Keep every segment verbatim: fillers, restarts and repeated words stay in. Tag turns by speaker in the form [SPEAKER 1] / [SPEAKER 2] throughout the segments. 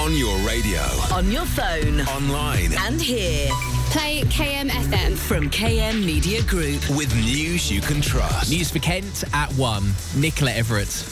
[SPEAKER 1] On your radio.
[SPEAKER 2] On your phone.
[SPEAKER 1] Online.
[SPEAKER 2] And here.
[SPEAKER 3] Play K M F M.
[SPEAKER 2] From K M Media Group.
[SPEAKER 1] With news you can trust.
[SPEAKER 4] News for Kent at one. Nicola Everett.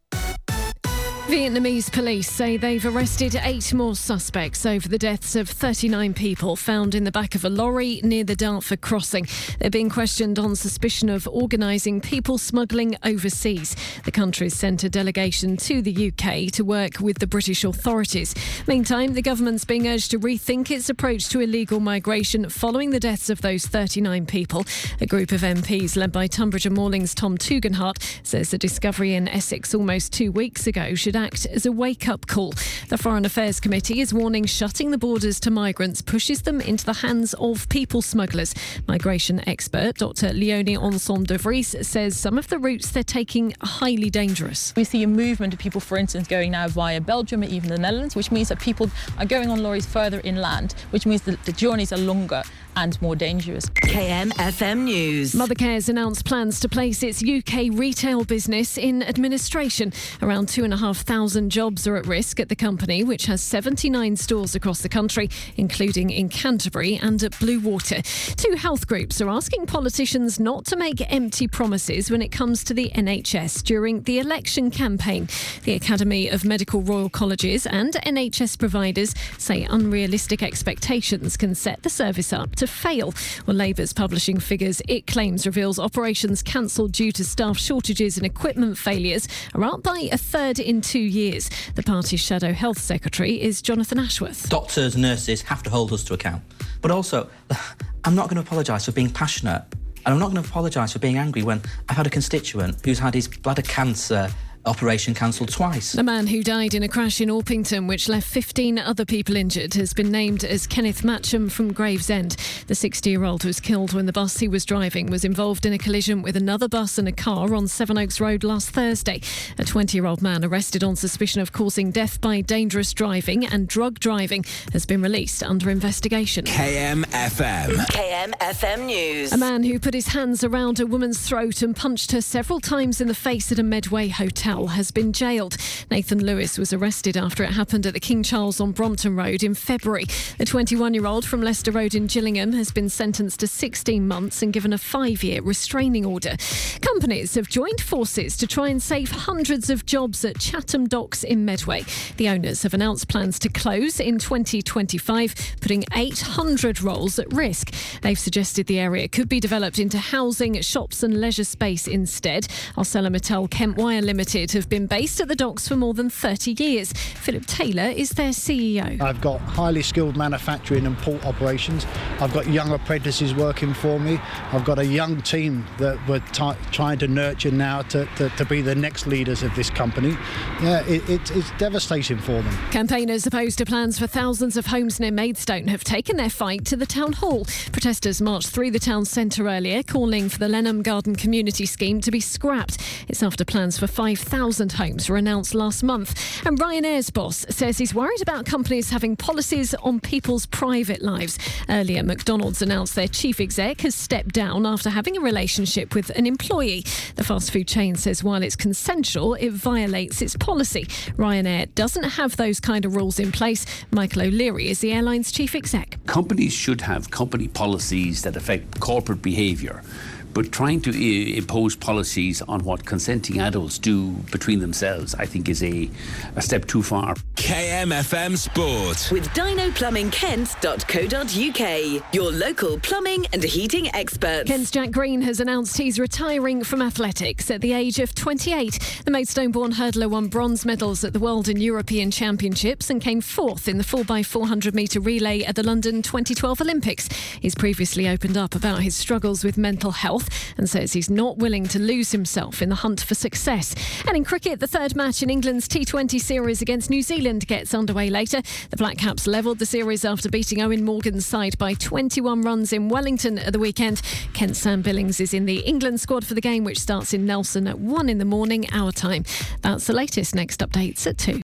[SPEAKER 5] Vietnamese police say they've arrested eight more suspects over the deaths of thirty-nine people found in the back of a lorry near the Dartford crossing. They're being questioned on suspicion of organising people smuggling overseas. The country's sent a delegation to the U K to work with the British authorities. Meantime, the government's being urged to rethink its approach to illegal migration following the deaths of those thirty-nine people. A group of M Ps led by Tunbridge and Morling's Tom Tugendhat says the discovery in Essex almost two weeks ago should act as a wake-up call. The Foreign Affairs Committee is warning shutting the borders to migrants pushes them into the hands of people smugglers. Migration expert Doctor Leonie Ensemble de Vries says some of the routes they're taking are highly dangerous.
[SPEAKER 6] We see a movement of people, for instance, going now via Belgium or even the Netherlands, which means that people are going on lorries further inland, which means that the journeys are longer and more dangerous.
[SPEAKER 2] K M F M News.
[SPEAKER 5] Mothercare's announced plans to place its U K retail business in administration. Around two and a half thousand jobs are at risk at the company, which has seventy-nine stores across the country, including in Canterbury and at Bluewater. Two health groups are asking politicians not to make empty promises when it comes to the N H S during the election campaign. The Academy of Medical Royal Colleges and N H S providers say unrealistic expectations can set the service up to fail. Well, Labour's publishing figures it claims reveals operations cancelled due to staff shortages and equipment failures are up by a third in two years. The party's shadow health secretary is Jonathan Ashworth.
[SPEAKER 7] Doctors, nurses have to hold us to account. But also, I'm not going to apologise for being passionate. And I'm not going to apologise for being angry when I've had a constituent who's had his bladder cancer operation cancelled twice.
[SPEAKER 5] The man who died in a crash in Orpington, which left fifteen other people injured, has been named as Kenneth Matcham from Gravesend. The sixty-year-old was killed when the bus he was driving was involved in a collision with another bus and a car on Sevenoaks Road last Thursday. A twenty-year-old man arrested on suspicion of causing death by dangerous driving and drug driving has been released under investigation.
[SPEAKER 1] K M F M.
[SPEAKER 2] K M F M News.
[SPEAKER 5] A man who put his hands around a woman's throat and punched her several times in the face at a Medway hotel has been jailed. Nathan Lewis was arrested after it happened at the King Charles on Brompton Road in February. The twenty-one-year-old from Leicester Road in Gillingham has been sentenced to sixteen months and given a five-year restraining order. Companies have joined forces to try and save hundreds of jobs at Chatham Docks in Medway. The owners have announced plans to close in twenty twenty-five, putting eight hundred roles at risk. They've suggested the area could be developed into housing, shops and leisure space instead. ArcelorMittal Kent Wire Limited have been based at the docks for more than thirty years. Philip Taylor is their C E O.
[SPEAKER 8] I've got highly skilled manufacturing and port operations. I've got young apprentices working for me. I've got a young team that we're t- trying to nurture now to, to, to be the next leaders of this company. Yeah, it, it, it's devastating for them.
[SPEAKER 5] Campaigners opposed to plans for thousands of homes near Maidstone have taken their fight to the town hall. Protesters marched through the town centre earlier, calling for the Lenham Garden Community Scheme to be scrapped. It's after plans for five thousand homes were announced last month. And Ryanair's boss says he's worried about companies having policies on people's private lives. Earlier, McDonald's announced their chief exec has stepped down after having a relationship with an employee. The fast food chain says while it's consensual, it violates its policy. Ryanair doesn't have those kind of rules in place. Michael O'Leary is the airline's chief exec.
[SPEAKER 9] Companies should have company policies that affect corporate behaviour. But trying to I- impose policies on what consenting adults do between themselves, I think, is a, a step too far.
[SPEAKER 1] K M F M Sport.
[SPEAKER 2] With dino plumbing kent dot co dot uk, your local plumbing and heating experts.
[SPEAKER 5] Kent's Jack Green has announced he's retiring from athletics at the age of twenty-eight. The Maidstone-born hurdler won bronze medals at the World and European Championships and came fourth in the four by four hundred metre relay at the London twenty twelve Olympics. He's previously opened up about his struggles with mental health and says he's not willing to lose himself in the hunt for success. And in cricket, the third match in England's T twenty series against New Zealand gets underway later. The Black Caps levelled the series after beating Owen Morgan's side by twenty-one runs in Wellington at the weekend. Kent Sam Billings is in the England squad for the game, which starts in Nelson at one in the morning, our time. That's the latest. Next updates at two.